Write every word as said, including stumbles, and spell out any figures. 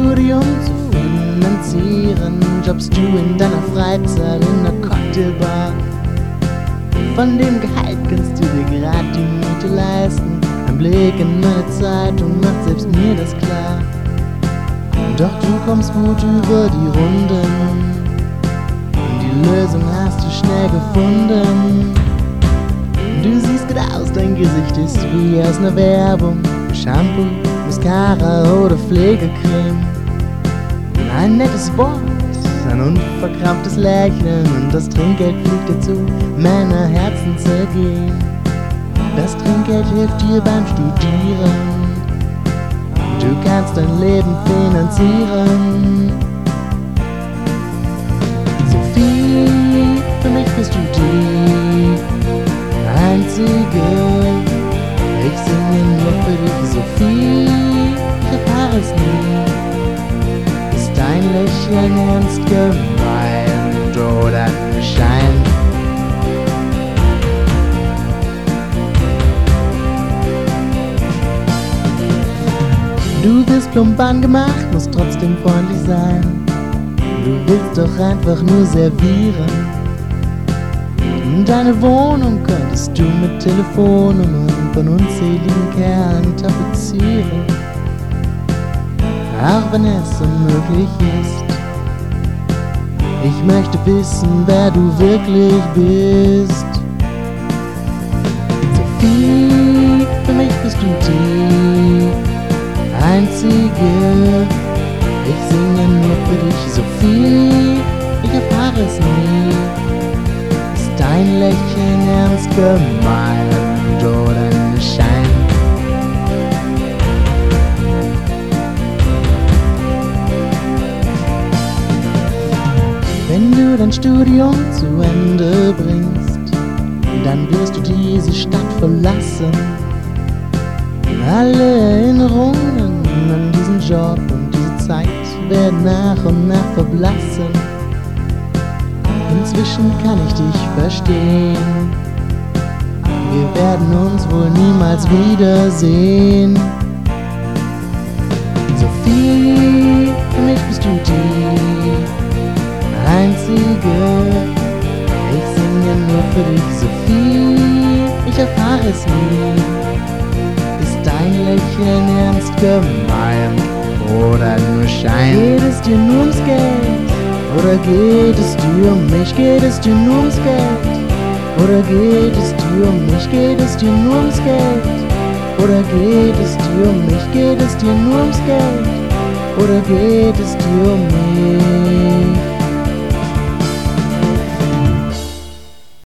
Studium zu finanzieren, jobbst du in deiner Freizeit in der Cocktailbar. Von dem Gehalt kannst du dir grad die Miete leisten. Ein Blick in meine Zeitung macht selbst mir das klar. Doch du kommst gut über die Runden, die Lösung hast du schnell gefunden. Du siehst gut aus, dein Gesicht ist wie aus ner Werbung. Shampoo, Mascara oder Pflegecreme. Ein nettes Wort, ein unverkrampftes Lächeln und das Trinkgeld fliegt dir zu, Männer Herzen zergehen. Das Trinkgeld hilft dir beim Studieren, du kannst dein Leben finanzieren. Sophie, für mich bist du die Einzige. Ich singe nur für dich, Sophie, ich erfahre es nie. Ist dein Lächeln ernst gemeint oder nur Schein? Du wirst plump angemacht, musst trotzdem freundlich sein. Du willst doch einfach nur servieren. Deine Wohnung könntest du mit Telefonnummern von unzähligen Kerlen tapezieren. Auch wenn es unmöglich ist. Ich möchte wissen, wer du wirklich bist. Sophie, für mich bist du die Einzige. Ich singe nur für dich, Sophie, ich erfahre es nie. Ist dein Lächeln ernst gemeint oder ein Schein? Wenn du dein Studium zu Ende bringst, dann wirst du diese Stadt verlassen. Alle Erinnerungen an diesen Job und diese Zeit werden nach und nach verblassen. Inzwischen kann ich dich verstehen. Wir werden uns wohl niemals wiedersehen. Sophie, für mich bist du die Einzige. Ich singe nur für dich, Sophie, ich erfahre es nie. Ist dein Lächeln ernst gemeint oder nur Schein? Geht es dir nur ums Geld? Oder geht es dir um mich? Geht es dir nur ums Geld? Oder geht es dir um mich? Geht es dir nur ums Geld? Oder geht es dir um mich? Geht es dir nur ums Geld? Oder geht es dir um mich?